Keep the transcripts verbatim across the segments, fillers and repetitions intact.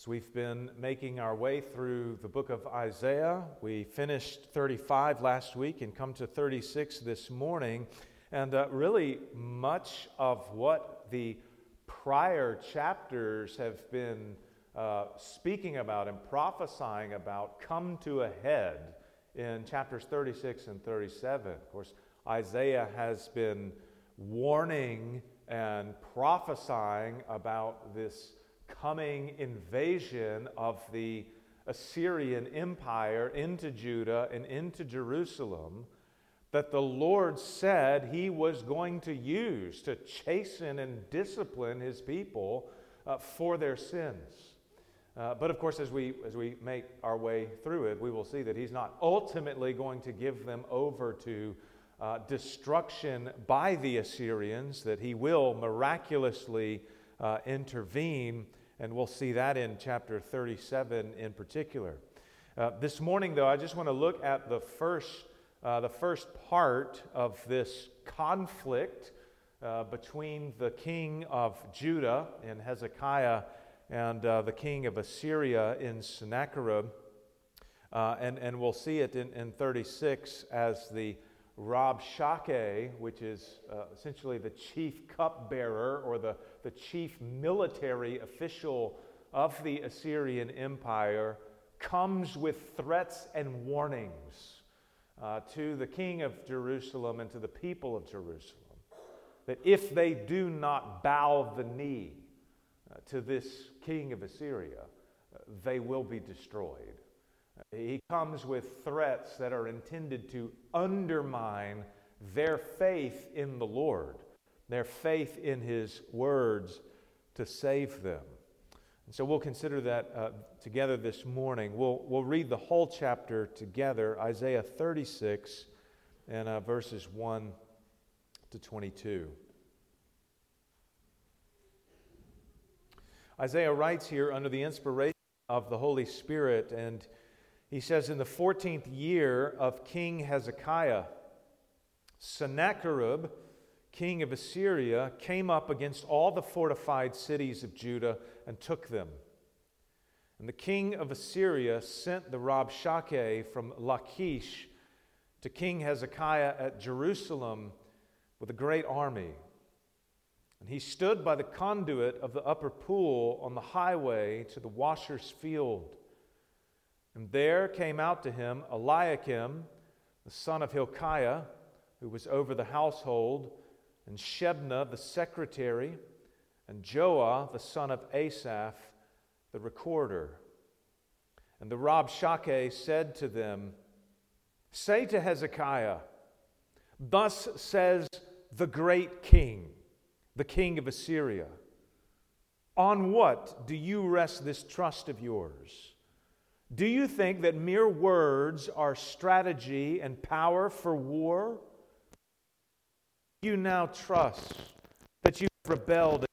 So we've been making our way through the book of Isaiah. We finished thirty-five last week and come to thirty-six this morning. And uh, really much of what the prior chapters have been uh, speaking about and prophesying about come to a head in chapters thirty-six and thirty-seven. Of course, Isaiah has been warning and prophesying about this coming invasion of the Assyrian Empire into Judah and into Jerusalem that the Lord said he was going to use to chasten and discipline his people uh, for their sins. Uh, but of course, as we as we make our way through it, we will see that he's not ultimately going to give them over to uh, destruction by the Assyrians, that he will miraculously uh, intervene, and we'll see that in chapter thirty-seven in particular. Uh, this morning, though, I just want to look at the first uh, the first part of this conflict uh, between the king of Judah in Hezekiah and uh, the king of Assyria in Sennacherib. Uh, and, and we'll see it in, in thirty-six as the Rabshakeh, which is uh, essentially the chief cupbearer or the, the chief military official of the Assyrian Empire, comes with threats and warnings uh, to the king of Jerusalem and to the people of Jerusalem, that if they do not bow the knee uh, to this king of Assyria, uh, they will be destroyed. He comes with threats that are intended to undermine their faith in the Lord, their faith in His words to save them. And so we'll consider that uh, together this morning. We'll, we'll read the whole chapter together, Isaiah thirty-six, and uh, verses one to twenty-two. Isaiah writes here under the inspiration of the Holy Spirit, and he says, in the fourteenth year of King Hezekiah, Sennacherib, king of Assyria, came up against all the fortified cities of Judah and took them. And the king of Assyria sent the Rabshakeh from Lachish to King Hezekiah at Jerusalem with a great army. And he stood by the conduit of the upper pool on the highway to the washer's field. And there came out to him Eliakim, the son of Hilkiah, who was over the household, and Shebna, the secretary, and Joah, the son of Asaph, the recorder. And the Rabshakeh said to them, "Say to Hezekiah, thus says the great king, the king of Assyria, on what do you rest this trust of yours? Do you think that mere words are strategy and power for war? You now trust that you have rebelled.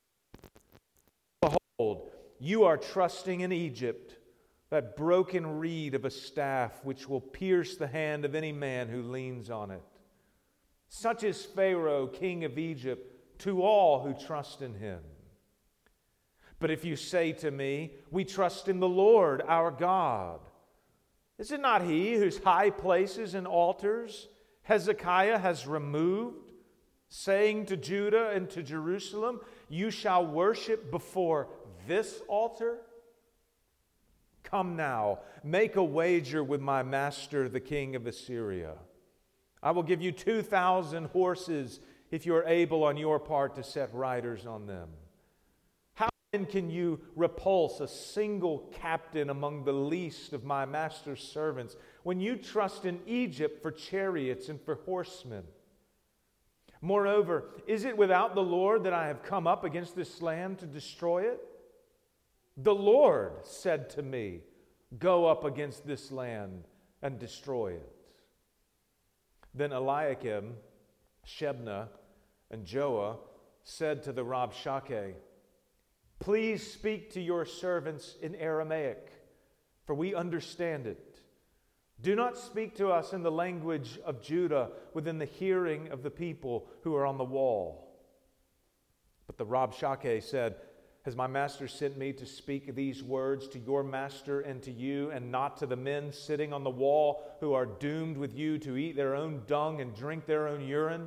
Behold, you are trusting in Egypt, that broken reed of a staff which will pierce the hand of any man who leans on it. Such is Pharaoh, king of Egypt, to all who trust in him. But if you say to me, we trust in the Lord our God, is it not he whose high places and altars Hezekiah has removed, saying to Judah and to Jerusalem, you shall worship before this altar? Come now, make a wager with my master, the king of Assyria. I will give you two thousand horses if you are able on your part to set riders on them. Then can you repulse a single captain among the least of my master's servants when you trust in Egypt for chariots and for horsemen? Moreover, is it without the Lord that I have come up against this land to destroy it? The Lord said to me, go up against this land and destroy it. Then Eliakim, Shebna, and Joah said to the Rabshakeh, please speak to your servants in Aramaic, for we understand it. Do not speak to us in the language of Judah within the hearing of the people who are on the wall. But the Rabshakeh said, Has my master sent me to speak these words to your master and to you, and not to the men sitting on the wall who are doomed with you to eat their own dung and drink their own urine?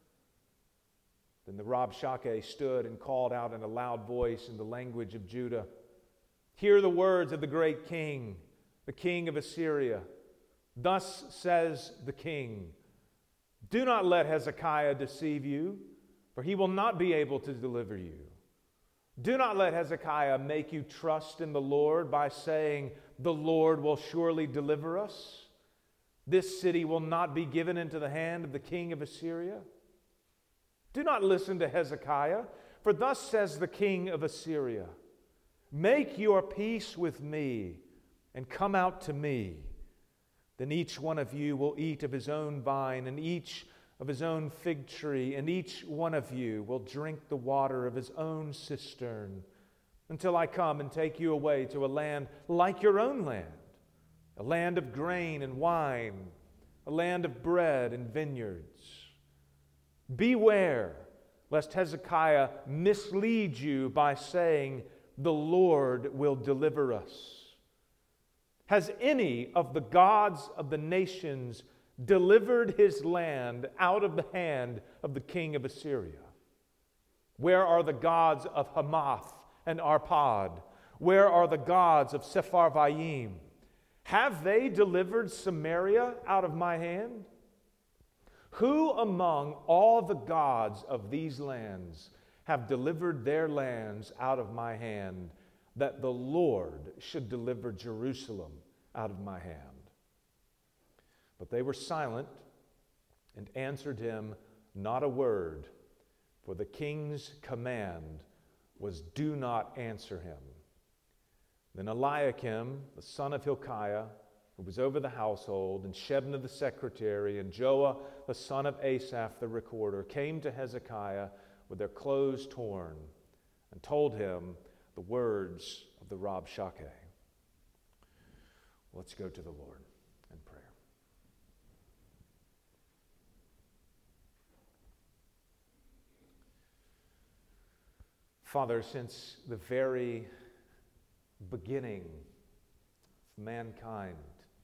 Then the Rabshakeh stood and called out in a loud voice in the language of Judah, Hear the words of the great king, the king of Assyria. Thus says the king, Do not let Hezekiah deceive you, for he will not be able to deliver you. Do not let Hezekiah make you trust in the Lord by saying, The Lord will surely deliver us. This city will not be given into the hand of the king of Assyria. Do not listen to Hezekiah, for thus says the king of Assyria, Make your peace with me, and come out to me. Then each one of you will eat of his own vine, and each of his own fig tree, and each one of you will drink the water of his own cistern, until I come and take you away to a land like your own land, a land of grain and wine, a land of bread and vineyards. Beware, lest Hezekiah mislead you by saying, The Lord will deliver us. Has any of the gods of the nations delivered his land out of the hand of the king of Assyria? Where are the gods of Hamath and Arpad? Where are the gods of Sepharvaim? Have they delivered Samaria out of my hand? Who among all the gods of these lands have delivered their lands out of my hand, that the Lord should deliver Jerusalem out of my hand? But they were silent and answered him not a word, for the king's command was, Do not answer him. Then Eliakim, the son of Hilkiah, who was over the household, and Shebna the secretary, and Joah the son of Asaph the recorder, came to Hezekiah with their clothes torn, and told him the words of the Rabshakeh. Let's go to the Lord in prayer. Father, since the very beginning of mankind,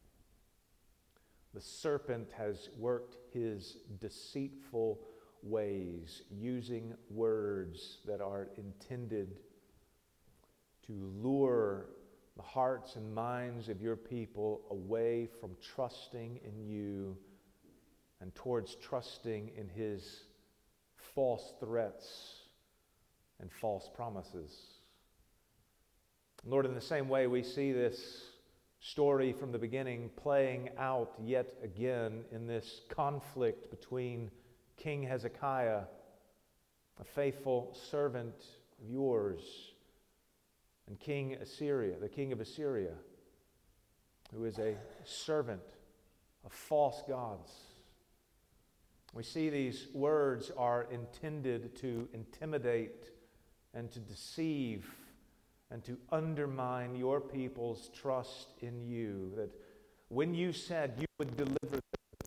the serpent has worked his deceitful ways, using words that are intended to lure the hearts and minds of your people away from trusting in you and towards trusting in his false threats and false promises. Lord, in the same way, we see this story from the beginning playing out yet again in this conflict between King Hezekiah, a faithful servant of yours, and King Assyria, the king of Assyria, who is a servant of false gods. We see these words are intended to intimidate and to deceive and to undermine your people's trust in you, that when you said you would deliver them,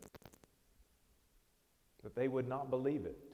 that they would not believe it.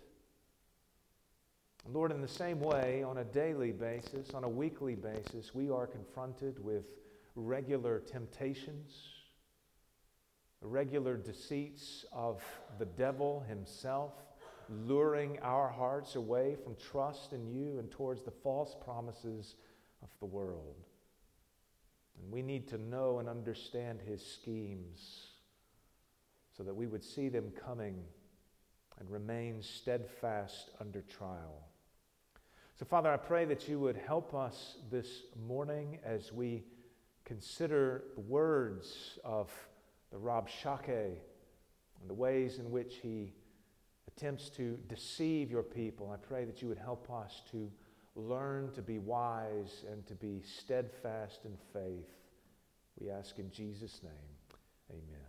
Lord, in the same way, on a daily basis, on a weekly basis, we are confronted with regular temptations, regular deceits of the devil himself, luring our hearts away from trust in you and towards the false promises of the world. And we need to know and understand his schemes so that we would see them coming and remain steadfast under trial. So, Father, I pray that you would help us this morning as we consider the words of the Rabshakeh and the ways in which he attempts to deceive your people. I pray that you would help us to learn to be wise and to be steadfast in faith. We ask in Jesus' name, amen.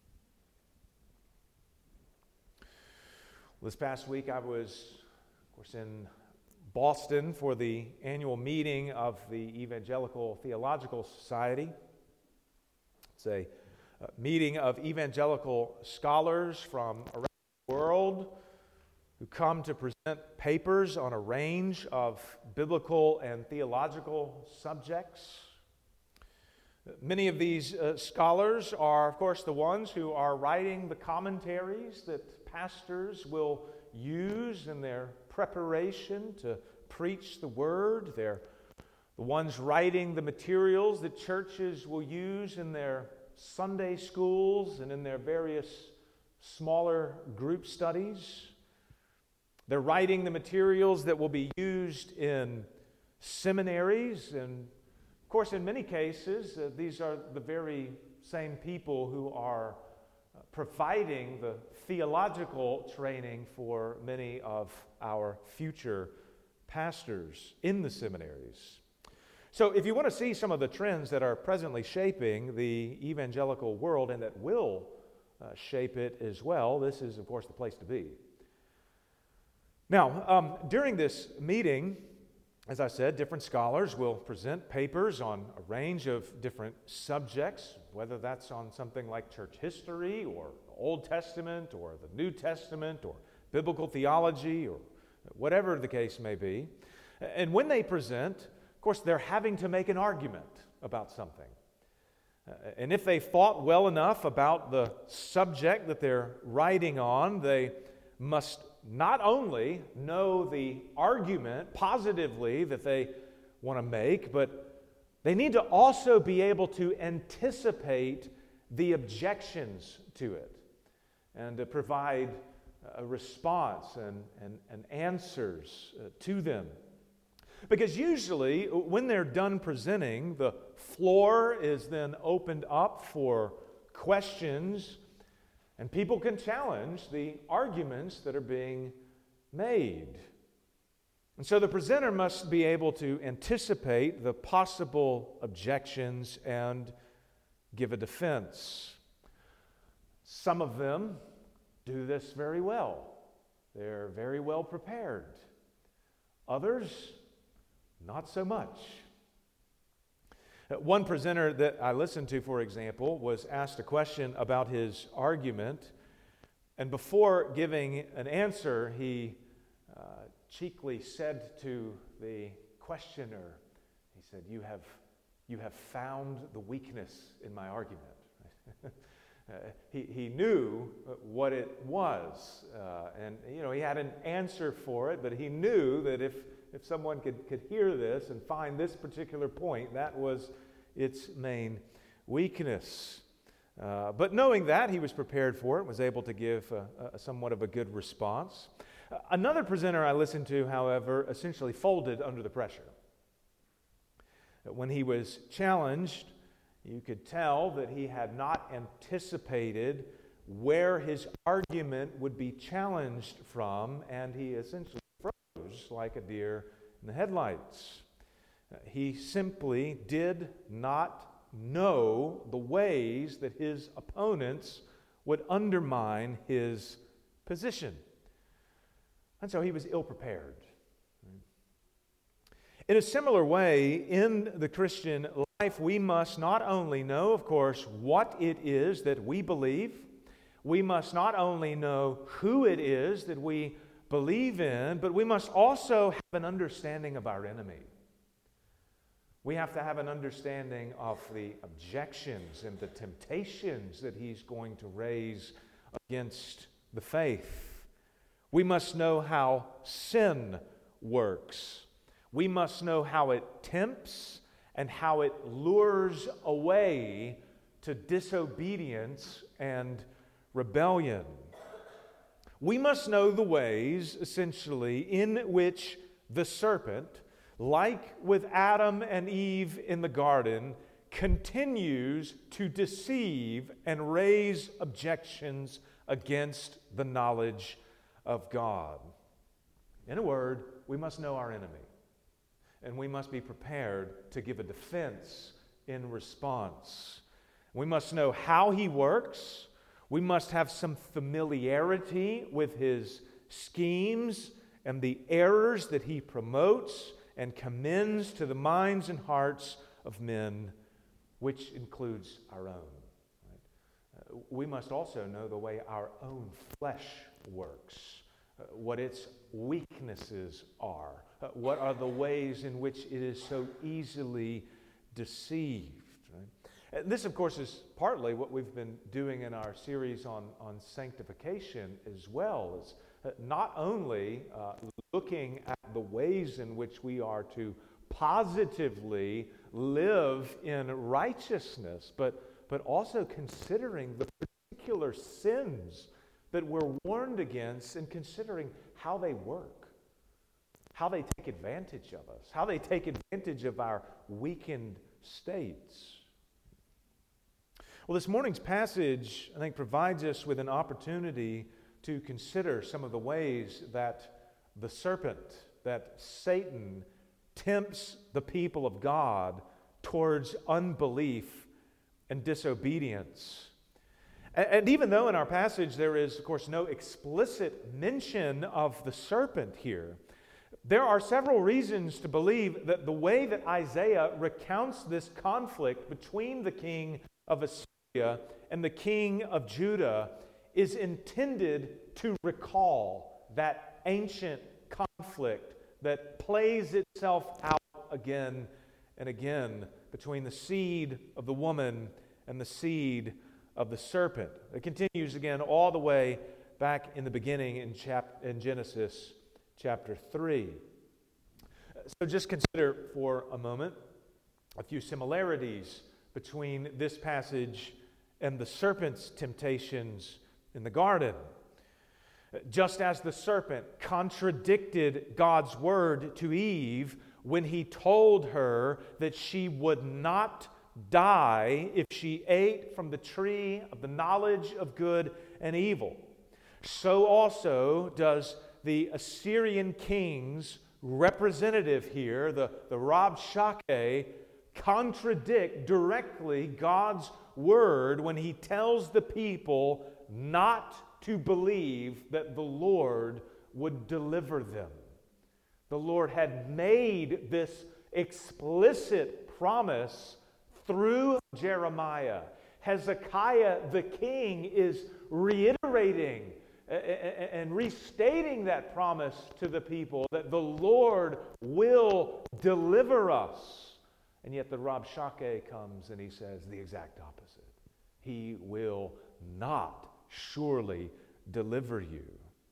Well, this past week I was, of course, in Boston for the annual meeting of the Evangelical Theological Society. It's a uh, meeting of evangelical scholars from around the world who come to present papers on a range of biblical and theological subjects. Many of these uh, scholars are, of course, the ones who are writing the commentaries that pastors will use in their preparation to preach the Word. They're the ones writing the materials that churches will use in their Sunday schools and in their various smaller group studies. They're writing the materials that will be used in seminaries, and of course, in many cases, uh, these are the very same people who are uh, providing the theological training for many of our future pastors in the seminaries. So if you want to see some of the trends that are presently shaping the evangelical world and that will uh, shape it as well, this is, of course, the place to be. Now, um, during this meeting, as I said, different scholars will present papers on a range of different subjects, whether that's on something like church history or the Old Testament or the New Testament or biblical theology or whatever the case may be. And when they present, of course, they're having to make an argument about something. Uh, and if they thought well enough about the subject that they're writing on, they must not only know the argument positively that they want to make, but they need to also be able to anticipate the objections to it and to provide a response and, and, and answers uh, to them. Because usually when they're done presenting, the floor is then opened up for questions, and people can challenge the arguments that are being made. And so the presenter must be able to anticipate the possible objections and give a defense. Some of them do this very well. They're very well prepared. Others, not so much. One presenter that I listened to, for example, was asked a question about his argument, and before giving an answer, he uh, cheekily said to the questioner, he said, you have, you have found the weakness in my argument. uh, he, he knew what it was, uh, and you know he had an answer for it, but he knew that if If someone could, could hear this and find this particular point, that was its main weakness. Uh, but knowing that, he was prepared for it, was able to give a, a somewhat of a good response. Uh, another presenter I listened to, however, essentially folded under the pressure. When he was challenged, you could tell that he had not anticipated where his argument would be challenged from, and he essentially like a deer in the headlights. Uh, he simply did not know the ways that his opponents would undermine his position. And so he was ill-prepared. In a similar way, in the Christian life, we must not only know, of course, what it is that we believe, we must not only know who it is that we believe in, but we must also have an understanding of our enemy. We have to have an understanding of the objections and the temptations that he's going to raise against the faith. We must know how sin works. We must know how it tempts and how it lures away to disobedience and rebellion. We must know the ways, essentially, in which the serpent, like with Adam and Eve in the garden, continues to deceive and raise objections against the knowledge of God. In a word, we must know our enemy, and we must be prepared to give a defense in response. We must know how he works. We must have some familiarity with his schemes and the errors that he promotes and commends to the minds and hearts of men, which includes our own. Right? Uh, we must also know the way our own flesh works. uh, what its weaknesses are, uh, what are the ways in which it is so easily deceived. Right? And this, of course, is partly what we've been doing in our series on, on sanctification as well, is uh, not only uh, looking at the ways in which we are to positively live in righteousness, but, but also considering the particular sins that we're warned against and considering how they work, how they take advantage of us, how they take advantage of our weakened states. Well, this morning's passage, I think, provides us with an opportunity to consider some of the ways that the serpent, that Satan, tempts the people of God towards unbelief and disobedience. And, and even though in our passage there is, of course, no explicit mention of the serpent here, there are several reasons to believe that the way that Isaiah recounts this conflict between the king of Assyria and the king of Judah is intended to recall that ancient conflict that plays itself out again and again between the seed of the woman and the seed of the serpent. It continues again all the way back in the beginning in, chap- in Genesis chapter three. So just consider for a moment a few similarities between this passage and the serpent's temptations in the garden. Just as the serpent contradicted God's word to Eve when he told her that she would not die if she ate from the tree of the knowledge of good and evil, so also does the Assyrian king's representative here, the, the Rabshakeh, contradict directly God's word when he tells the people not to believe that the Lord would deliver them. The Lord had made this explicit promise through Jeremiah. Hezekiah the king is reiterating and restating that promise to the people that the Lord will deliver us. And yet the Rabshakeh comes and he says the exact opposite. He will not surely deliver you.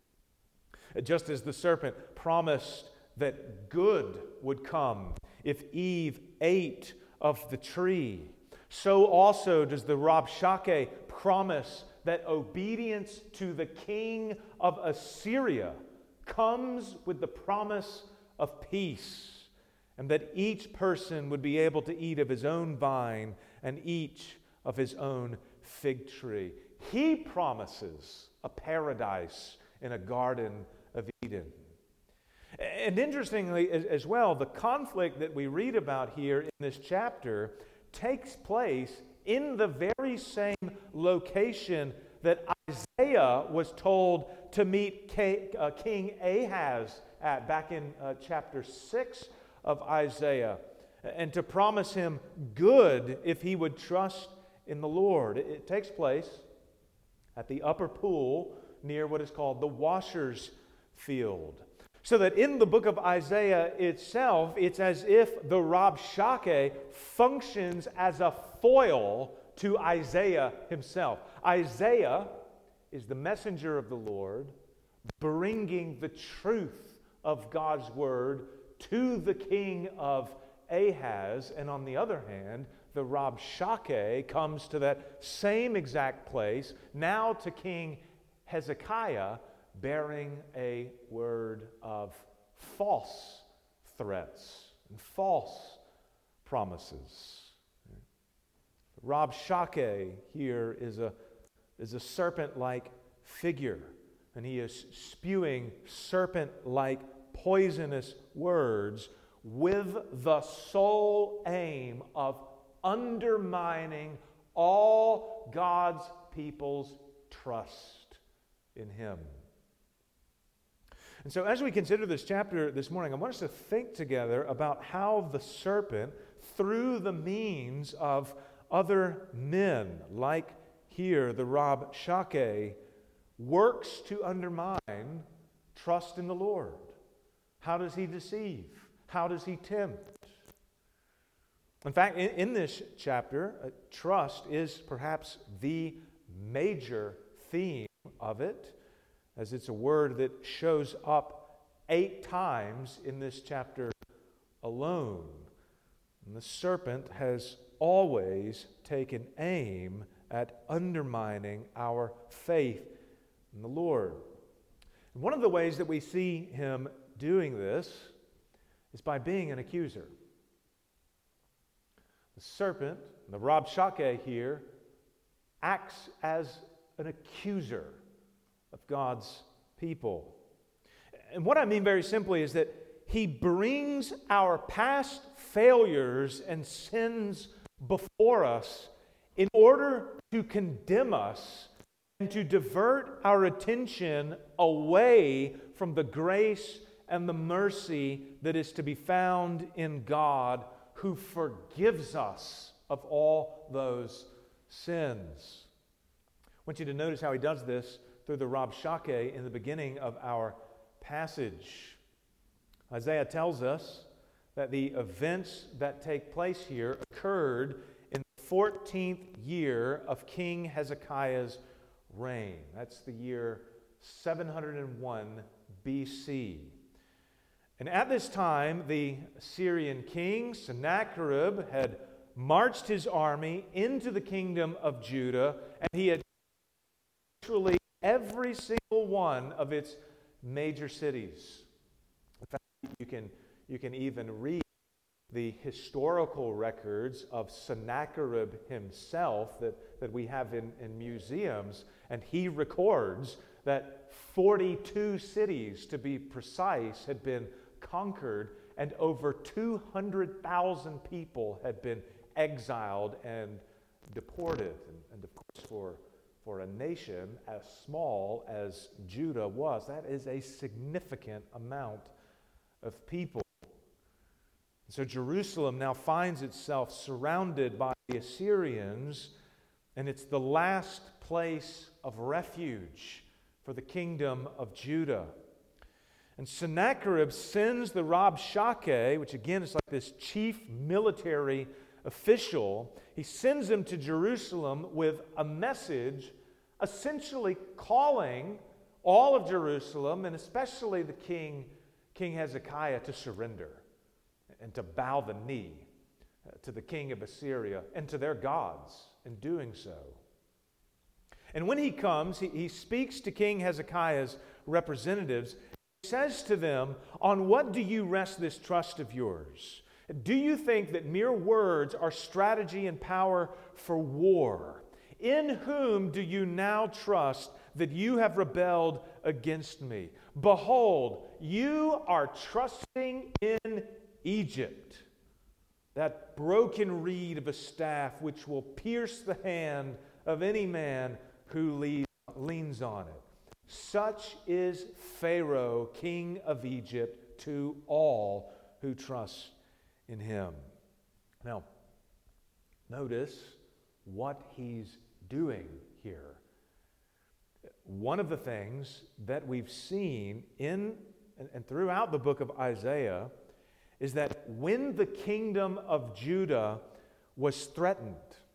Just as the serpent promised that good would come if Eve ate of the tree, so also does the Rabshakeh promise that obedience to the king of Assyria comes with the promise of peace, and that each person would be able to eat of his own vine and each of his own fig tree. He promises a paradise in a garden of Eden. And interestingly as well, the conflict that we read about here in this chapter takes place in the very same location that Isaiah was told to meet King Ahaz at back in uh, chapter six of Isaiah, and to promise him good if he would trust in the Lord. It takes place at the upper pool near what is called the Washer's Field. So that in the book of Isaiah itself, it's as if the Rabshakeh functions as a foil to Isaiah himself. Isaiah is the messenger of the Lord, bringing the truth of God's word to the king of Ahaz. And on the other hand, the Rabshakeh comes to that same exact place, now to King Hezekiah, bearing a word of false threats and false promises. Rabshakeh here is a, is a serpent-like figure, and he is spewing serpent-like poisonous words with the sole aim of undermining all God's people's trust in him. And so as we consider this chapter this morning, I want us to think together about how the serpent, through the means of other men, like here the Rabshakeh, works to undermine trust in the Lord? How does he deceive? How does he tempt? In fact, in, in this chapter, uh, trust is perhaps the major theme of it, as it's a word that shows up eight times in this chapter alone. And the serpent has always taken aim at undermining our faith in the Lord. And one of the ways that we see him doing this is by being an accuser. The serpent, the Rabshakeh here, acts as an accuser of God's people. And what I mean very simply is that he brings our past failures and sins before us in order to condemn us and to divert our attention away from the grace and the mercy that is to be found in God, who forgives us of all those sins. I want you to notice how he does this through the Rabshakeh in the beginning of our passage. Isaiah tells us that the events that take place here occurred in the fourteenth year of King Hezekiah's reign. That's the year seven hundred one B C. And at this time, the Syrian king, Sennacherib, had marched his army into the kingdom of Judah, and he had literally every single one of its major cities. In fact, you can, you can even read the historical records of Sennacherib himself that, that we have in, in museums, and he records that forty-two cities, to be precise, had been conquered, and over two hundred thousand people had been exiled and deported. And, and of course, for, for a nation as small as Judah was, that is a significant amount of people. So Jerusalem now finds itself surrounded by the Assyrians, and it's the last place of refuge for the kingdom of Judah. And Sennacherib sends the Rabshakeh, which again is like this chief military official, he sends him to Jerusalem with a message essentially calling all of Jerusalem, and especially the king, King Hezekiah, to surrender and to bow the knee to the king of Assyria and to their gods in doing so. And when he comes, he, he speaks to King Hezekiah's representatives. He says to them, "On what do you rest this trust of yours? Do you think that mere words are strategy and power for war? In whom do you now trust that you have rebelled against me? Behold, you are trusting in Egypt, that broken reed of a staff which will pierce the hand of any man who leans on it. Such is Pharaoh, king of Egypt, to all who trust in him." Now, notice what he's doing here. One of the things that we've seen in and, and throughout the book of Isaiah is that when the kingdom of Judah was threatened,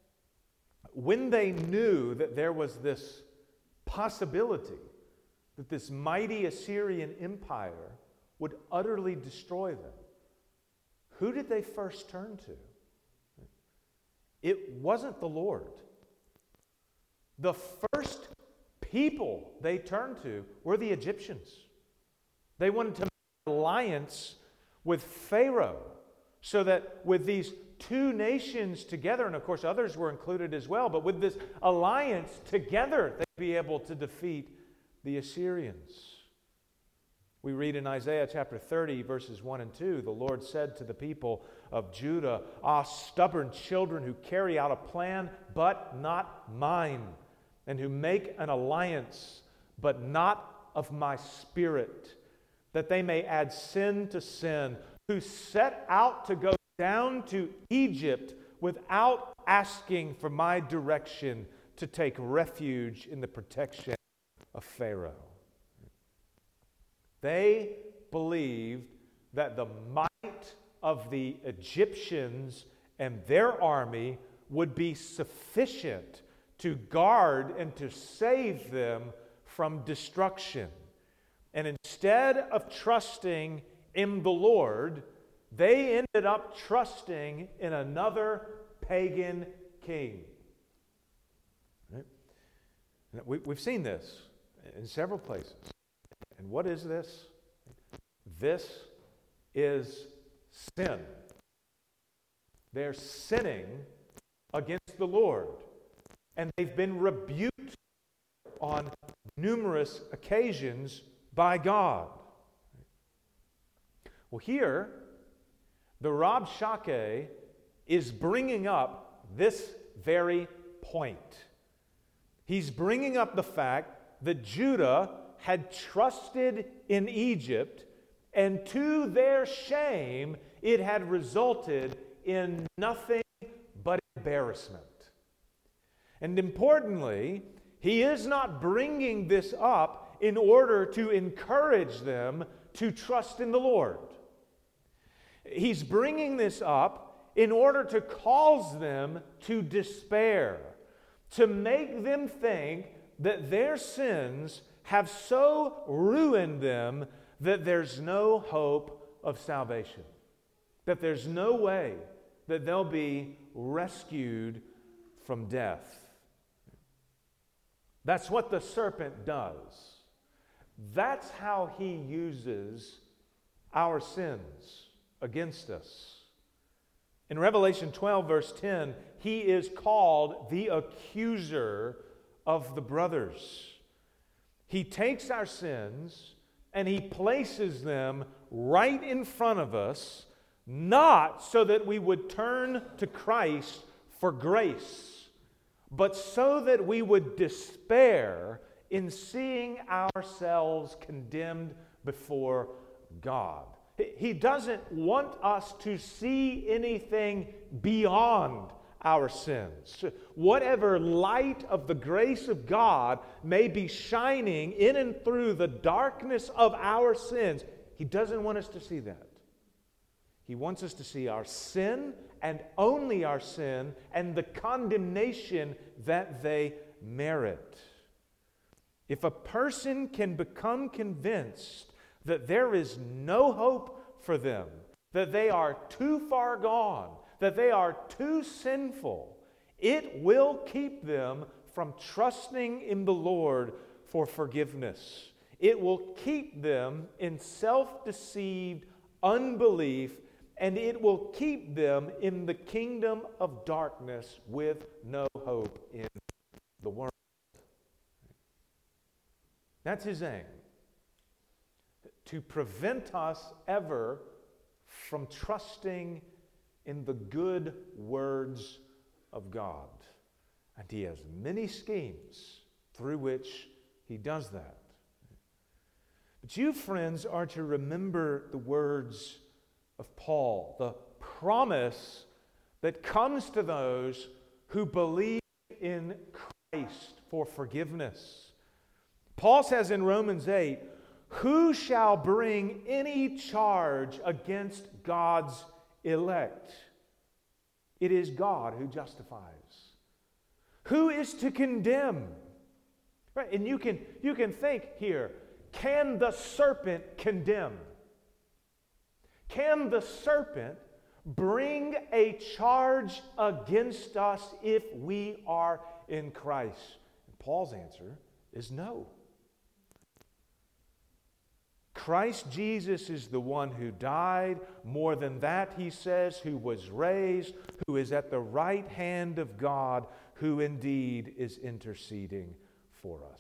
when they knew that there was this possibility that this mighty Assyrian empire would utterly destroy them, who did they first turn to? It wasn't the Lord. The first people they turned to were the Egyptians. They wanted to make an alliance with Pharaoh, so that with these two nations together, and of course others were included as well, but with this alliance together, they'd be able to defeat the Assyrians. We read in Isaiah chapter thirty, verses one and two, the Lord said to the people of Judah, "Ah, stubborn children who carry out a plan, but not mine, and who make an alliance, but not of my spirit, that they may add sin to sin, who set out to go down to Egypt without asking for my direction, to take refuge in the protection of Pharaoh." They believed that the might of the Egyptians and their army would be sufficient to guard and to save them from destruction. And instead of trusting in the Lord, they ended up trusting in another pagan king. Right? We, we've seen this in several places. And what is this? This is sin. They're sinning against the Lord. And they've been rebuked on numerous occasions by God. Well, here, the Rabshakeh is bringing up this very point. He's bringing up the fact that Judah had trusted in Egypt, and to their shame, it had resulted in nothing but embarrassment. And importantly, he is not bringing this up in order to encourage them to trust in the Lord. He's bringing this up in order to cause them to despair, to make them think that their sins have so ruined them that there's no hope of salvation, that there's no way that they'll be rescued from death. That's what the serpent does. That's how he uses our sins against us. In Revelation twelve, verse ten, he is called the accuser of the brothers. He takes our sins and he places them right in front of us, not so that we would turn to Christ for grace, but so that we would despair in seeing ourselves condemned before God. He doesn't want us to see anything beyond our sins. Whatever light of the grace of God may be shining in and through the darkness of our sins, He doesn't want us to see that. He wants us to see our sin and only our sin and the condemnation that they merit. If a person can become convinced that there is no hope for them, that they are too far gone, that they are too sinful, it will keep them from trusting in the Lord for forgiveness. It will keep them in self-deceived unbelief, and it will keep them in the kingdom of darkness with no hope in the world. That's his aim. To prevent us ever from trusting in the good words of God. And he has many schemes through which he does that. But you, friends, are to remember the words of Paul, the promise that comes to those who believe in Christ for forgiveness. Paul says in Romans eight, "Who shall bring any charge against God's elect? It is God who justifies. Who is to condemn?" Right? And you can, you can think here, can the serpent condemn? Can the serpent bring a charge against us if we are in Christ? And Paul's answer is no. Christ Jesus is the one who died. More than that, he says, who was raised, who is at the right hand of God, who indeed is interceding for us.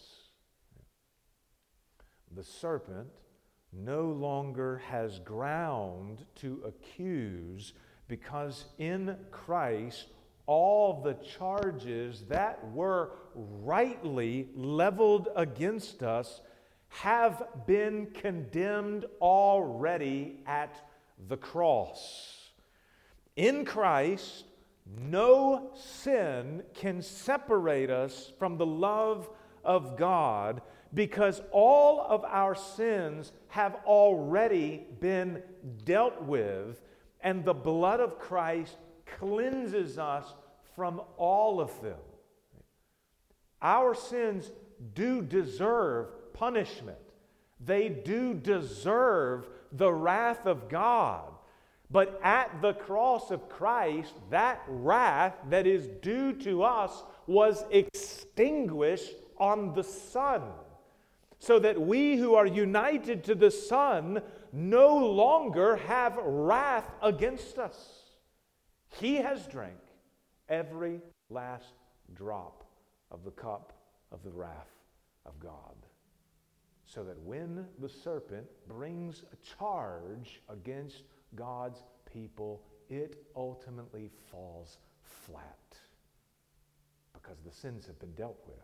The serpent no longer has ground to accuse, because in Christ all the charges that were rightly leveled against us have been condemned already at the cross. In Christ, no sin can separate us from the love of God, because all of our sins have already been dealt with, and the blood of Christ cleanses us from all of them. Our sins do deserve punishment. They do deserve the wrath of God. But at the cross of Christ, that wrath that is due to us was extinguished on the Son, so that we who are united to the Son no longer have wrath against us. He has drank every last drop of the cup of the wrath of God, so that when the serpent brings a charge against God's people, it ultimately falls flat, because the sins have been dealt with.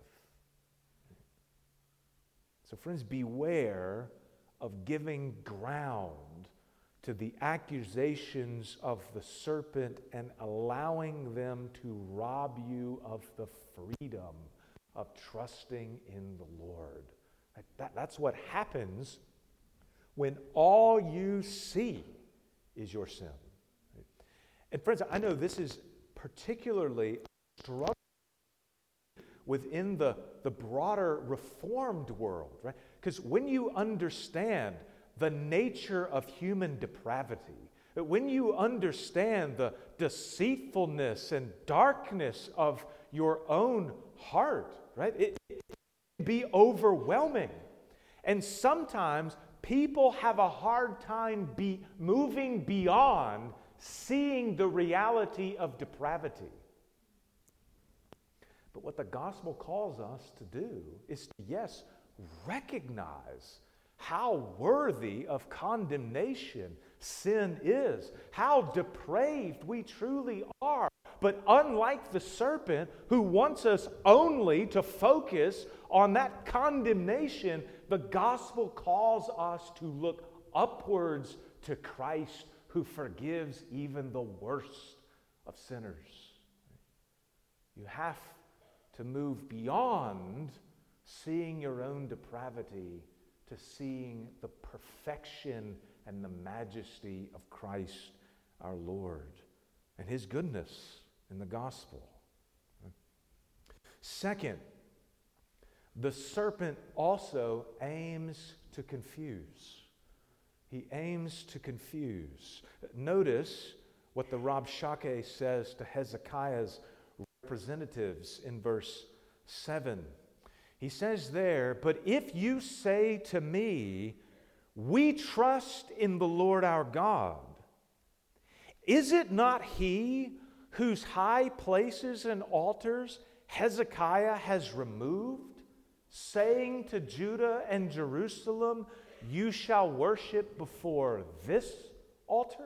So friends, beware of giving ground to the accusations of the serpent and allowing them to rob you of the freedom of trusting in the Lord. That, that's what happens when all you see is your sin. And friends, I know this is particularly a struggle within the, the broader Reformed world, right? Because when you understand the nature of human depravity, when you understand the deceitfulness and darkness of your own heart, right, it, it can be overwhelming. And sometimes people have a hard time be moving beyond seeing the reality of depravity. But what the gospel calls us to do is to, yes, recognize how worthy of condemnation sin is, how depraved we truly are. But unlike the serpent, who wants us only to focus on that condemnation, the gospel calls us to look upwards to Christ, who forgives even the worst of sinners. You have to move beyond seeing your own depravity to seeing the perfection and the majesty of Christ our Lord and His goodness in the gospel. Second, the serpent also aims to confuse. He aims to confuse. Notice what the Rabshakeh says to Hezekiah's representatives in verse seven. He says there, "But if you say to me, 'We trust in the Lord our God,' is it not He whose high places and altars Hezekiah has removed, saying to Judah and Jerusalem, 'You shall worship before this altar'?"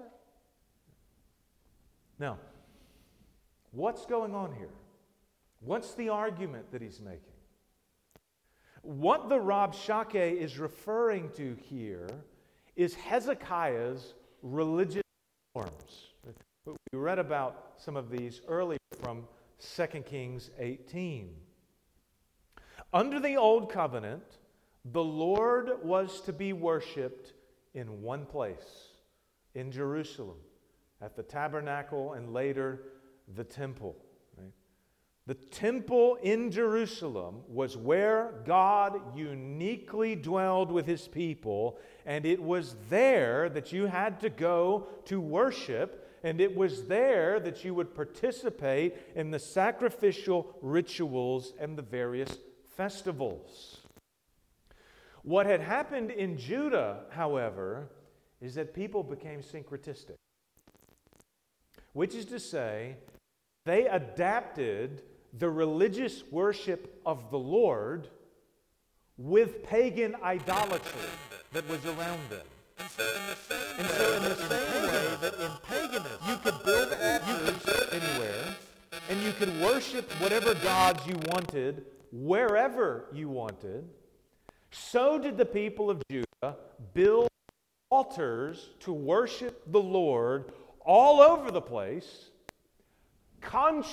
Now, what's going on here? What's the argument that he's making? What the Rabshakeh is referring to here is Hezekiah's religious norms. We read about some of these earlier from Second Kings eighteen. Under the Old Covenant, the Lord was to be worshipped in one place, in Jerusalem, at the tabernacle and later the temple. Right? The temple in Jerusalem was where God uniquely dwelled with His people, and it was there that you had to go to worship, and it was there that you would participate in the sacrificial rituals and the various festivals. What had happened in Judah, however, is that people became syncretistic, which is to say, they adapted the religious worship of the Lord with pagan idolatry that was around them. And so in the same way that in paganism you could build altars anywhere, and you could worship whatever gods you wanted wherever you wanted, so did the people of Judah build altars to worship the Lord all over the place,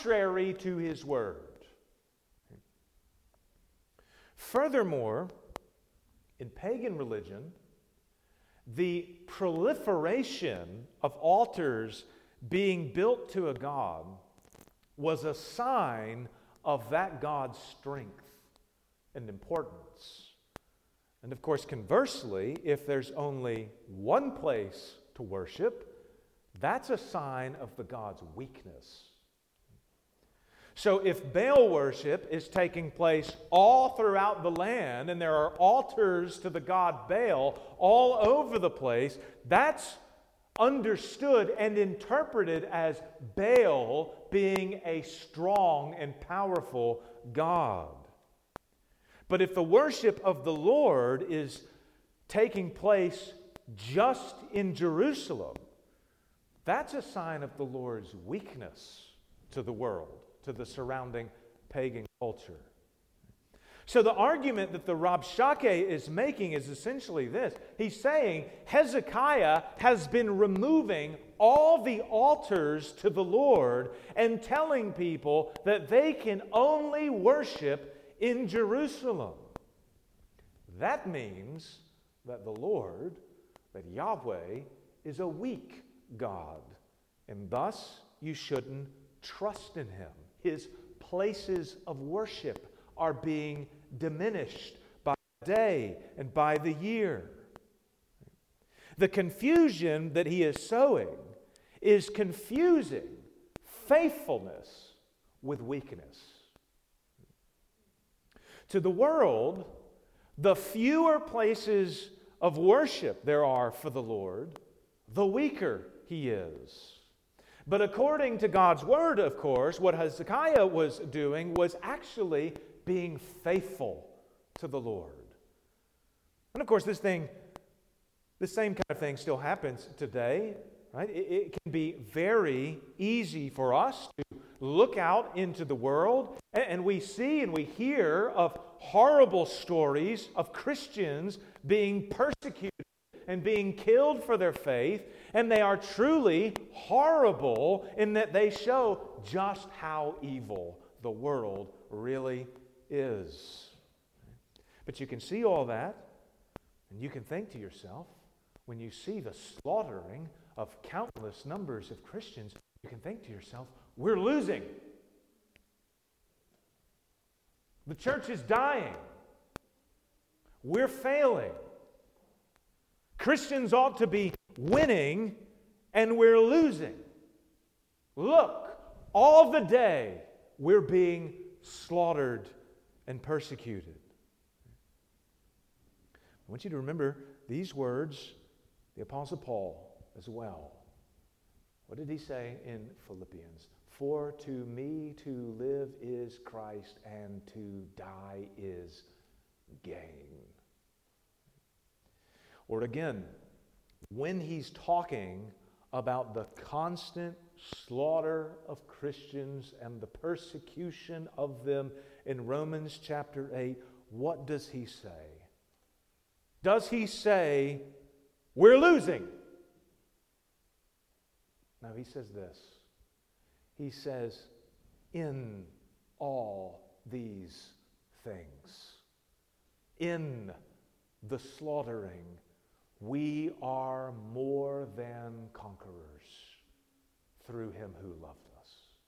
contrary to His word. Furthermore, In pagan religion, the proliferation of altars being built to a god was a sign of that god's strength and importance. And of course, conversely, if there's only one place to worship, that's a sign of the god's weakness. So if Baal worship is taking place all throughout the land, and there are altars to the god Baal all over the place, that's understood and interpreted as Baal being a strong and powerful god. But if the worship of the Lord is taking place just in Jerusalem, that's a sign of the Lord's weakness to the world, to the surrounding pagan culture. So the argument that the Rabshakeh is making is essentially this. He's saying Hezekiah has been removing all the altars to the Lord and telling people that they can only worship in Jerusalem. That means that the Lord, that Yahweh, is a weak God, and thus you shouldn't trust in Him. His places of worship are being diminished by the day and by the year. The confusion that he is sowing is confusing faithfulness with weakness. To the world, the fewer places of worship there are for the Lord, the weaker He is. But according to God's Word, of course, what Hezekiah was doing was actually being faithful to the Lord. And of course, this thing, the same kind of thing still happens today, right? It, it can be very easy for us to look out into the world, and, and we see and we hear of horrible stories of Christians being persecuted and being killed for their faith, and they are truly horrible in that they show just how evil the world really is. But you can see all that, and you can think to yourself, when you see the slaughtering of countless numbers of Christians, you can think to yourself, we're losing. The church is dying. We're failing. Christians ought to be winning, and we're losing. Look, all the day we're being slaughtered and persecuted. I want you to remember these words, the Apostle Paul as well. What did he say in Philippians? For to me to live is Christ, and to die is gain. Or again, when he's talking about the constant slaughter of Christians and the persecution of them in Romans chapter eight, what does he say? Does he say, we're losing? No, he says this. He says, in all these things, in the slaughtering, we are more than conquerors through Him who loved us.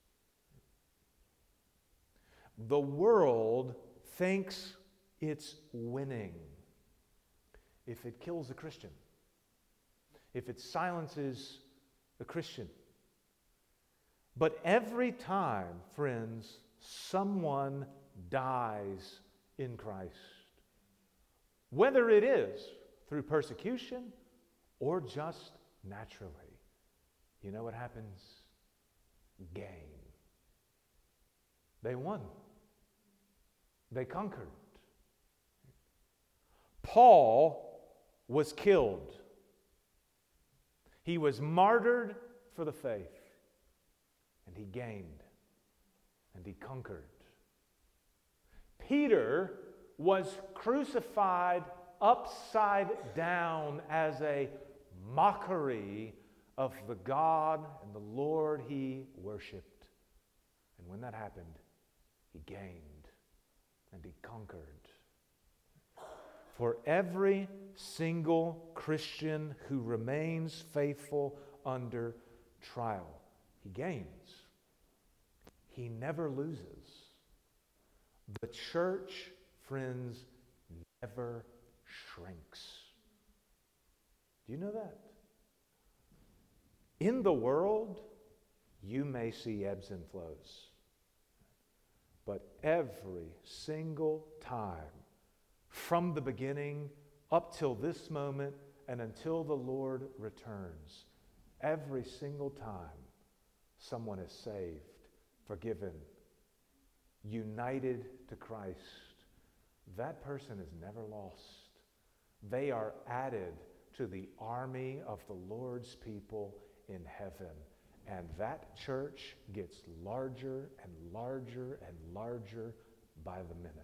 The world thinks it's winning if it kills a Christian, if it silences a Christian. But every time, friends, someone dies in Christ, whether it is through persecution or just naturally, you know what happens? Gain. They won. They conquered. Paul was killed. He was martyred for the faith. And he gained. And he conquered. Peter was crucified upside down as a mockery of the God and the Lord he worshiped. And when that happened, he gained and he conquered. for every single Christian who remains faithful under trial. He gains. He never loses. The church, friends, never shrinks. Do you know that? In the world, you may see ebbs and flows. But every single time, from the beginning up till this moment and until the Lord returns, every single time someone is saved, forgiven, united to Christ, that person is never lost. They are added to the army of the Lord's people in heaven. And that church gets larger and larger and larger by the minute.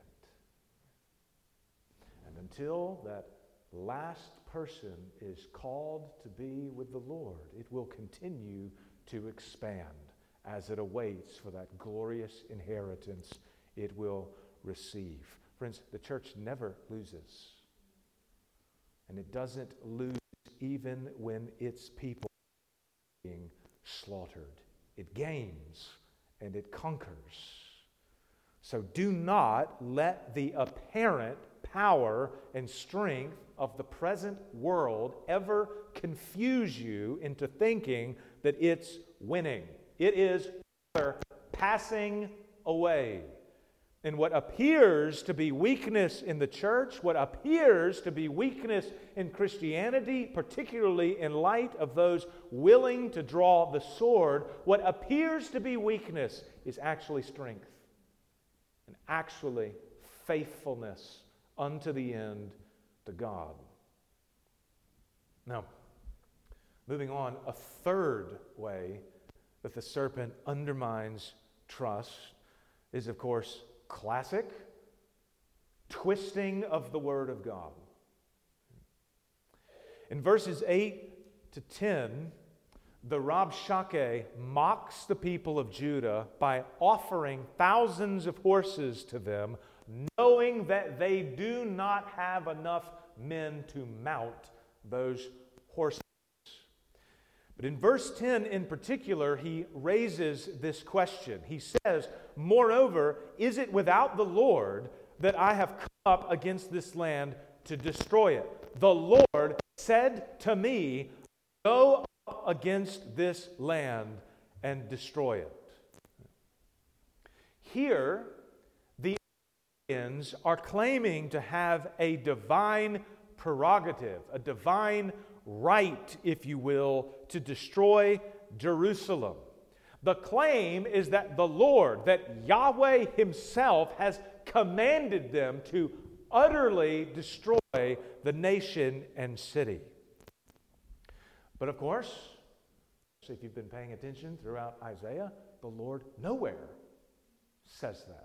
And until that last person is called to be with the Lord, it will continue to expand as it awaits for that glorious inheritance it will receive. Friends, the church never loses. And it doesn't lose even when its people are being slaughtered. It gains and it conquers. So do not let the apparent power and strength of the present world ever confuse you into thinking that it's winning. It is passing away. And what appears to be weakness in the church, what appears to be weakness in Christianity, particularly in light of those willing to draw the sword, what appears to be weakness is actually strength and actually faithfulness unto the end to God. Now, moving on, a third way that the serpent undermines trust is, of course, classic twisting of the Word of God. In verses eight to ten, the Rabshakeh mocks the people of Judah by offering thousands of horses to them, knowing that they do not have enough men to mount those horses. But in verse ten in particular, he raises this question. He says, "Moreover, is it without the Lord that I have come up against this land to destroy it? The Lord said to me, go up against this land and destroy it." Here, the Assyrians are claiming to have a divine prerogative, a divine right, if you will, to destroy Jerusalem. The claim is that the Lord, that Yahweh himself has commanded them to utterly destroy the nation and city. But of course, if you've been paying attention throughout Isaiah, the Lord nowhere says that.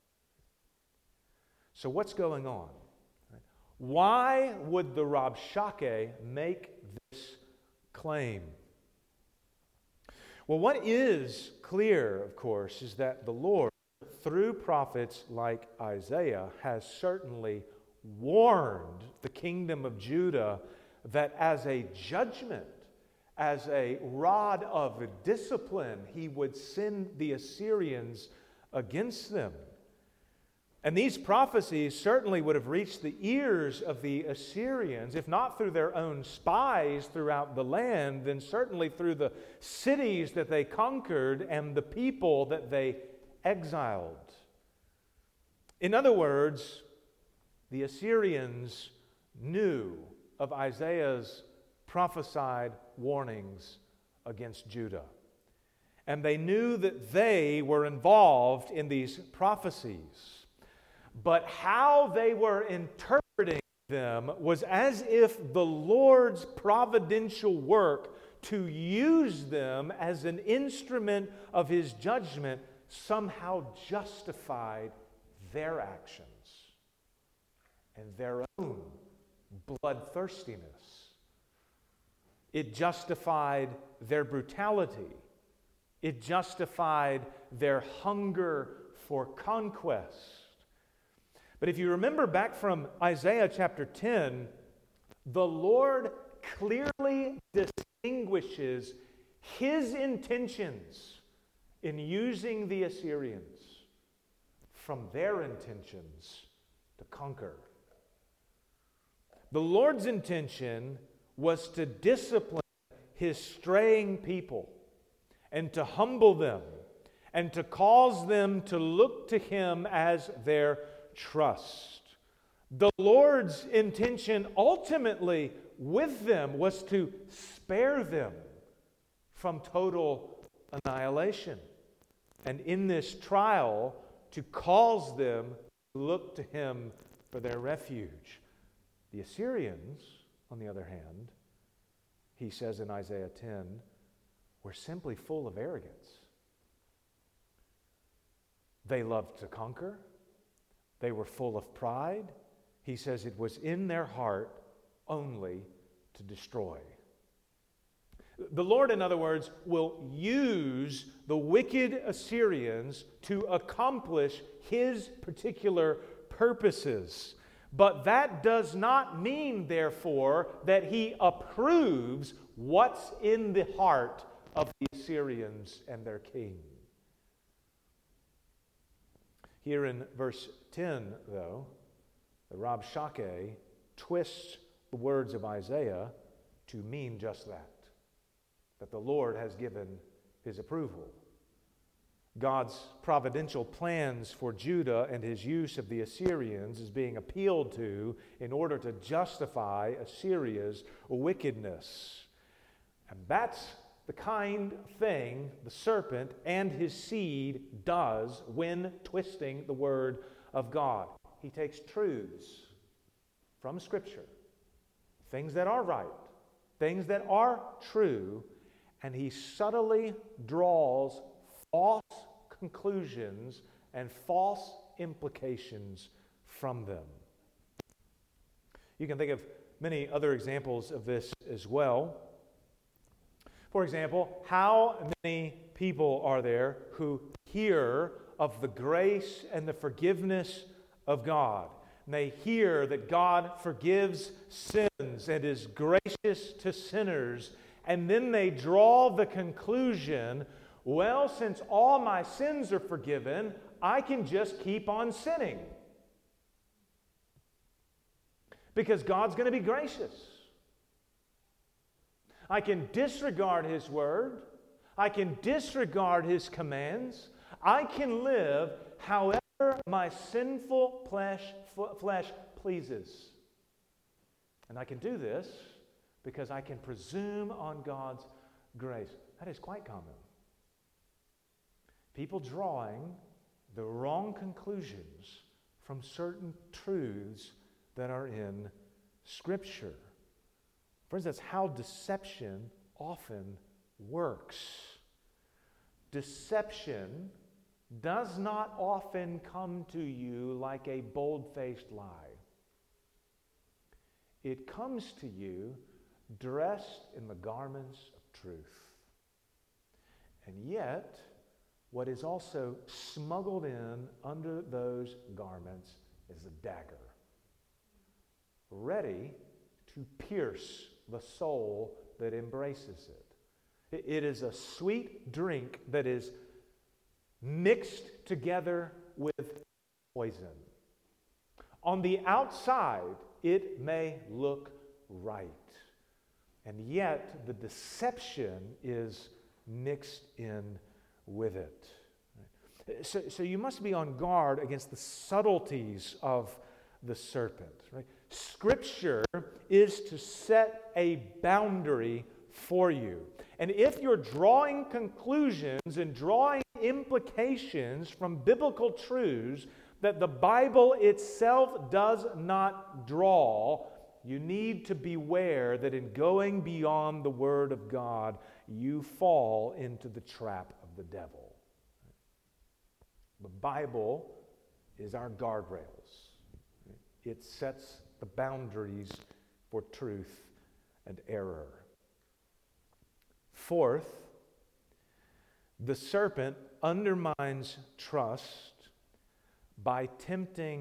So what's going on? Why would the Rabshakeh make this claim? Well, what is clear, of course, is that the Lord, through prophets like Isaiah, has certainly warned the kingdom of Judah that as a judgment, as a rod of discipline, he would send the Assyrians against them. And these prophecies certainly would have reached the ears of the Assyrians, if not through their own spies throughout the land, then certainly through the cities that they conquered and the people that they exiled. In other words, the Assyrians knew of Isaiah's prophesied warnings against Judah. And they knew that they were involved in these prophecies. But how they were interpreting them was as if the Lord's providential work to use them as an instrument of his judgment somehow justified their actions and their own bloodthirstiness. It justified their brutality. It justified their hunger for conquest. But if you remember back from Isaiah chapter ten, the Lord clearly distinguishes His intentions in using the Assyrians from their intentions to conquer. The Lord's intention was to discipline His straying people and to humble them and to cause them to look to Him as their trust. The Lord's intention ultimately with them was to spare them from total annihilation. And in this trial, to cause them to look to Him for their refuge. The Assyrians, on the other hand, he says in Isaiah ten, were simply full of arrogance. They loved to conquer. They were full of pride. He says it was in their heart only to destroy. The Lord, in other words, will use the wicked Assyrians to accomplish His particular purposes. But that does not mean, therefore, that He approves what's in the heart of the Assyrians and their king. Here in verse ten, though, the Rabshakeh twists the words of Isaiah to mean just that, that the Lord has given His approval. God's providential plans for Judah and His use of the Assyrians is being appealed to in order to justify Assyria's wickedness. And that's the kind of thing the serpent and his seed does when twisting the Word of God. He takes truths from Scripture, things that are right, things that are true, and he subtly draws false conclusions and false implications from them. You can think of many other examples of this as well. For example, how many people are there who hear of the grace and the forgiveness of God? And they hear that God forgives sins and is gracious to sinners, and then they draw the conclusion, well, since all my sins are forgiven, I can just keep on sinning. Because God's going to be gracious. I can disregard His Word. I can disregard His commands. I can live however my sinful flesh, flesh pleases. And I can do this because I can presume on God's grace. That is quite common. People drawing the wrong conclusions from certain truths that are in Scripture. Friends, that's how deception often works. Deception does not often come to you like a bold-faced lie. It comes to you dressed in the garments of truth. And yet, what is also smuggled in under those garments is a dagger, ready to pierce the soul that embraces it. It is a sweet drink that is mixed together with poison. On the outside, it may look right, and yet the deception is mixed in with it. So, so you must be on guard against the subtleties of the serpent. Right? Scripture is to set a boundary for you. And if you're drawing conclusions and drawing implications from biblical truths that the Bible itself does not draw, you need to beware that in going beyond the Word of God, you fall into the trap of the devil. The Bible is our guardrails. It sets the boundaries for truth and error. Fourth, the serpent undermines trust by tempting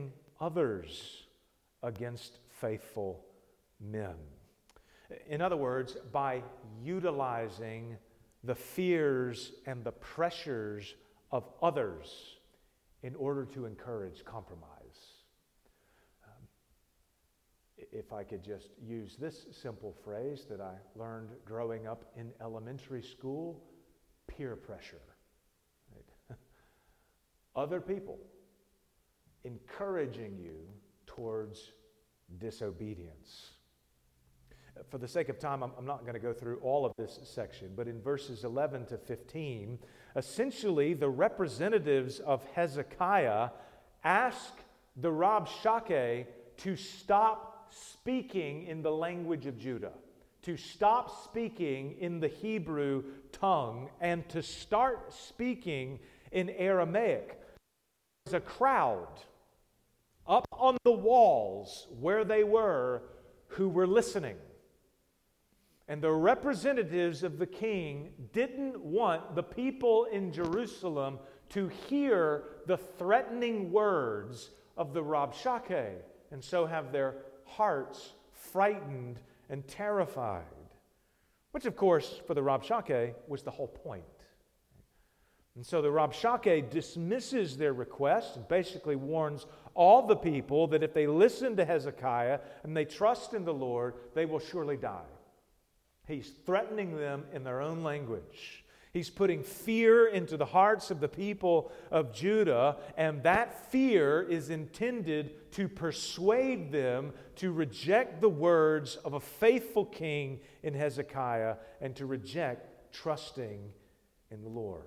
others against faithful men. In other words, by utilizing the fears and the pressures of others in order to encourage compromise. Um, if I could just use this simple phrase that I learned growing up in elementary school, peer pressure. Right? Other people encouraging you towards disobedience. For the sake of time, I'm, I'm not going to go through all of this section, but in verses eleven to fifteen, essentially the representatives of Hezekiah ask the Rabshakeh to stop speaking in the language of Judah, to stop speaking in the Hebrew tongue, and to start speaking in Aramaic. There's a crowd up on the walls where they were who were listening. And the representatives of the king didn't want the people in Jerusalem to hear the threatening words of the Rabshakeh, and so have their hearts frightened and terrified. Which, of course, for the Rabshakeh was the whole point. And so the Rabshakeh dismisses their request and basically warns all the people that if they listen to Hezekiah and they trust in the Lord, they will surely die. He's threatening them in their own language. He's putting fear into the hearts of the people of Judah, and that fear is intended to persuade them to reject the words of a faithful king in Hezekiah and to reject trusting in the Lord.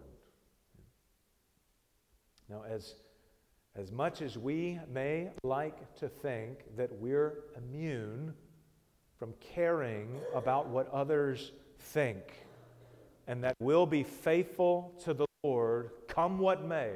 Now, as, as much as we may like to think that we're immune from caring about what others think, and that we'll be faithful to the Lord come what may,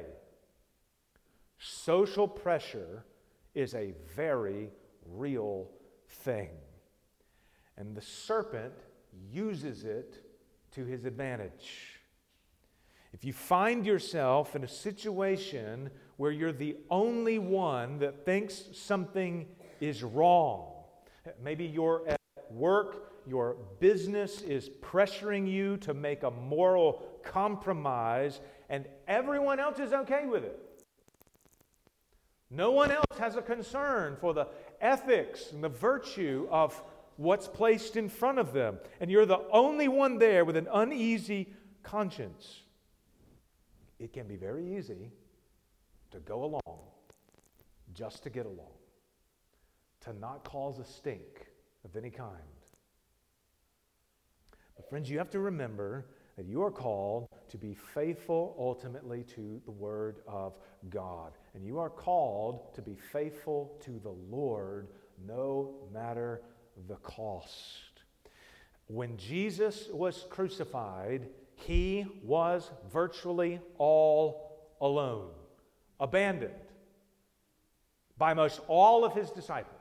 social pressure is a very real thing. And the serpent uses it to his advantage. If you find yourself in a situation where you're the only one that thinks something is wrong, maybe you're at work, your business is pressuring you to make a moral compromise, and everyone else is okay with it. No one else has a concern for the ethics and the virtue of what's placed in front of them, and you're the only one there with an uneasy conscience. It can be very easy to go along just to get along, to not cause a stink of any kind. But friends, you have to remember that you are called to be faithful ultimately to the Word of God. And you are called to be faithful to the Lord no matter the cost. When Jesus was crucified, he was virtually all alone, abandoned by most all of his disciples.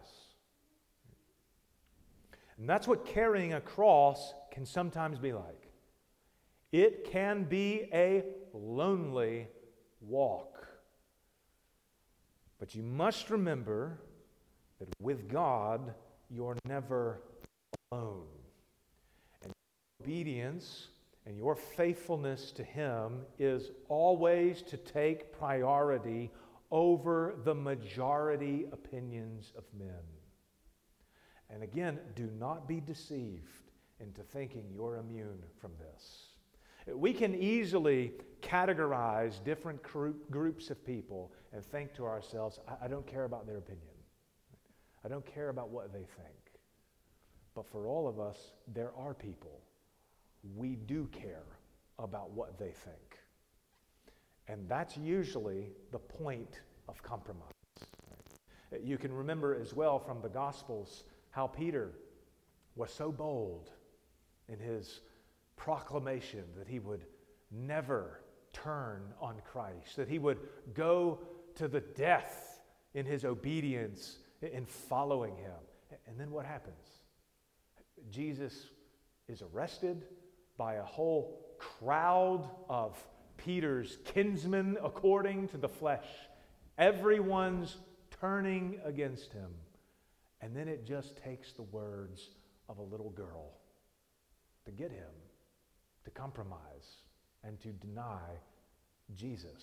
And that's what carrying a cross can sometimes be like. It can be a lonely walk. But you must remember that with God, you're never alone. And obedience and your faithfulness to Him is always to take priority over the majority opinions of men. And again, do not be deceived into thinking you're immune from this. We can easily categorize different group, groups of people and think to ourselves, I, I don't care about their opinion. I don't care about what they think. But for all of us, there are people we do care about what they think. And that's usually the point of compromise. Right? You can remember as well from the Gospels how Peter was so bold in his proclamation that he would never turn on Christ, that he would go to the death in his obedience in following him. And then what happens? Jesus is arrested by a whole crowd of Peter's kinsmen according to the flesh. Everyone's turning against him. And then it just takes the words of a little girl to get him to compromise and to deny Jesus.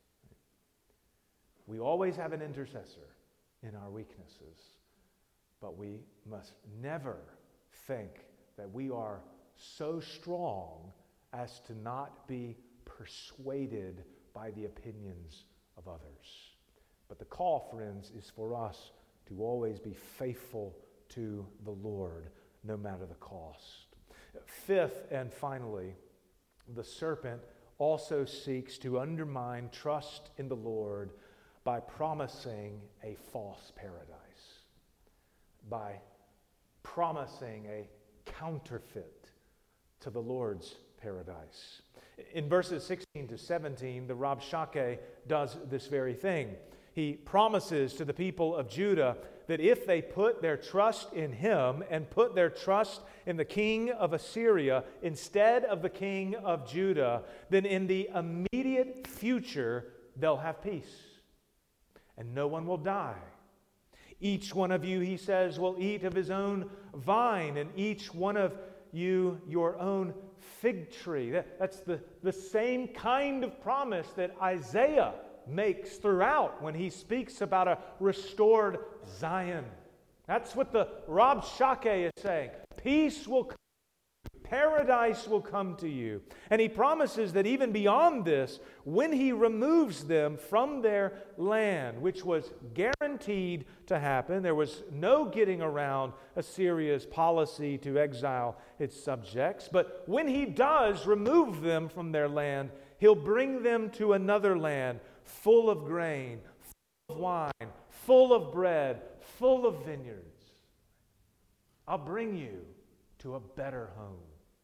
We always have an intercessor in our weaknesses, but we must never think that we are so strong as to not be persuaded by the opinions of others. But the call, friends, is for us to always be faithful to the Lord, no matter the cost. Fifth and finally, the serpent also seeks to undermine trust in the Lord by promising a false paradise, by promising a counterfeit to the Lord's paradise. In verses sixteen to seventeen, the Rabshakeh does this very thing. He promises to the people of Judah that if they put their trust in him and put their trust in the king of Assyria instead of the king of Judah, then in the immediate future they'll have peace and no one will die. Each one of you, he says, will eat of his own vine, and each one of you your own fig tree. That, that's the, the same kind of promise that Isaiah makes throughout when he speaks about a restored Zion. That's what the Rabshakeh is saying. Peace will come. Paradise will come to you. And he promises that even beyond this, when he removes them from their land, which was guaranteed to happen, there was no getting around Assyria's policy to exile its subjects. But when he does remove them from their land, he'll bring them to another land full of grain, full of wine, full of bread, full of vineyards. I'll bring you to a better home.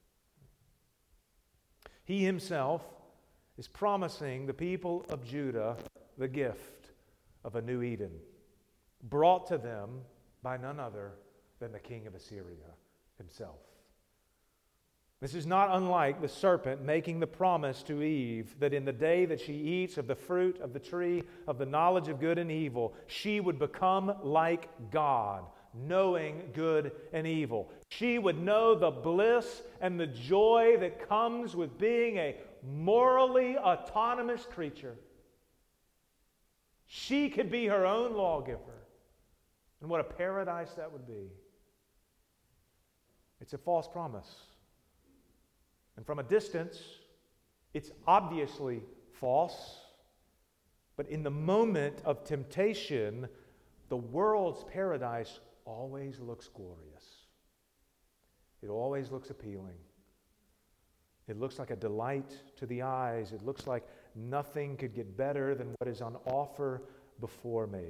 He himself is promising the people of Judah the gift of a new Eden, brought to them by none other than the king of Assyria himself. This is not unlike the serpent making the promise to Eve that in the day that she eats of the fruit of the tree of the knowledge of good and evil, she would become like God, knowing good and evil. She would know the bliss and the joy that comes with being a morally autonomous creature. She could be her own lawgiver. And what a paradise that would be. It's a false promise. And from a distance, it's obviously false. But in the moment of temptation, the world's paradise always looks glorious. It always looks appealing. It looks like a delight to the eyes. It looks like nothing could get better than what is on offer before me.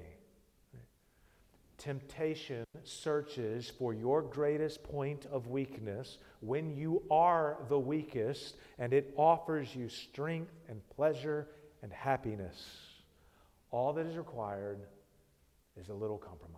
Temptation searches for your greatest point of weakness when you are the weakest, and it offers you strength and pleasure and happiness. All that is required is a little compromise.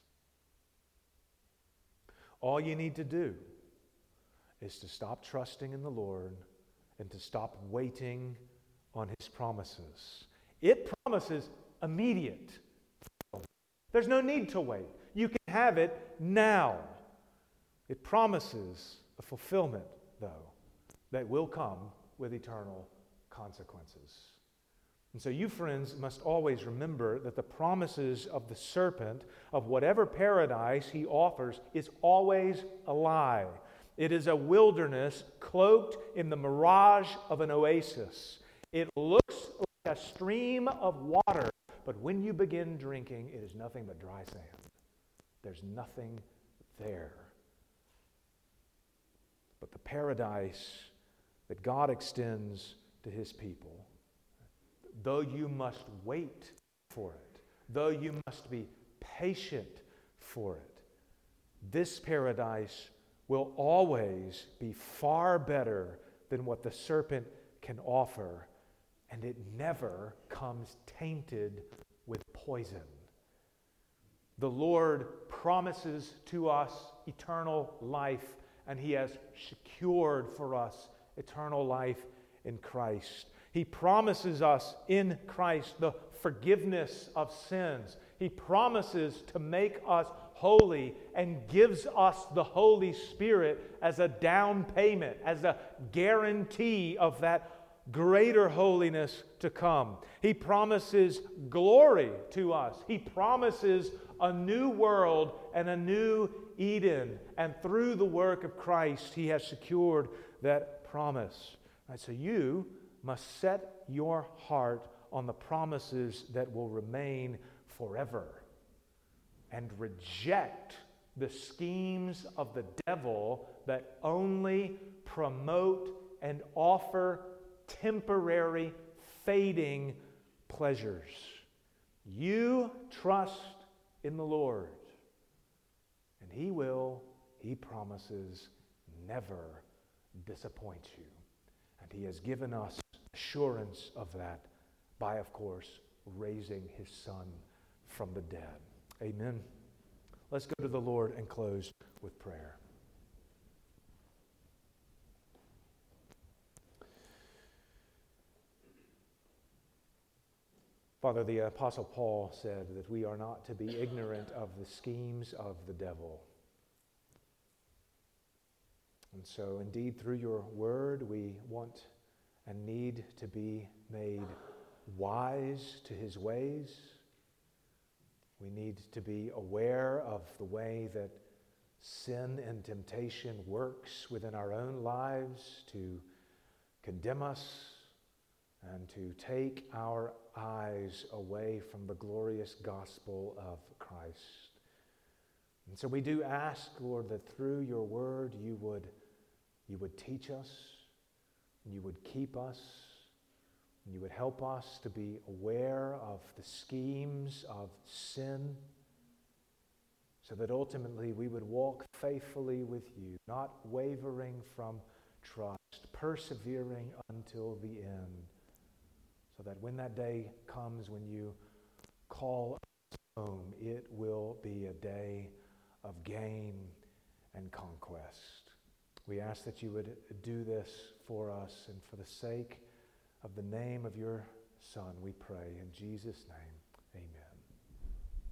All you need to do is to stop trusting in the Lord and to stop waiting on His promises. It promises immediate. There's no need to wait. You can have it now. It promises a fulfillment, though, that will come with eternal consequences. And so you, friends, must always remember that the promises of the serpent, of whatever paradise he offers, is always a lie. It is a wilderness cloaked in the mirage of an oasis. It looks like a stream of water, but when you begin drinking, it is nothing but dry sand. There's nothing there. But the paradise that God extends to His people, though you must wait for it, though you must be patient for it, this paradise will always be far better than what the serpent can offer, and it never comes tainted with poison. The Lord promises to us eternal life, and He has secured for us eternal life in Christ. He promises us in Christ the forgiveness of sins. He promises to make us holy and gives us the Holy Spirit as a down payment, as a guarantee of that greater holiness to come. He promises glory to us. He promises a new world and a new Eden. And through the work of Christ, He has secured that promise. Right, so you must set your heart on the promises that will remain forever and reject the schemes of the devil that only promote and offer temporary, fading pleasures. You trust in the Lord, and He will, He promises, never disappoint you. And He has given us assurance of that by, of course, raising His Son from the dead. Amen. Let's go to the Lord and close with prayer. Father, the Apostle Paul said that we are not to be ignorant of the schemes of the devil. And so, indeed, through your word, we want and need to be made wise to his ways. We need to be aware of the way that sin and temptation works within our own lives to condemn us and to take our eyes away from the glorious gospel of Christ. And so we do ask, Lord, that through your word you would, you would teach us, and you would keep us, and you would help us to be aware of the schemes of sin, so that ultimately we would walk faithfully with you, not wavering from trust, persevering until the end. So that when that day comes, when you call us home, it will be a day of gain and conquest. We ask that you would do this for us, and for the sake of the name of your Son, we pray in Jesus' name.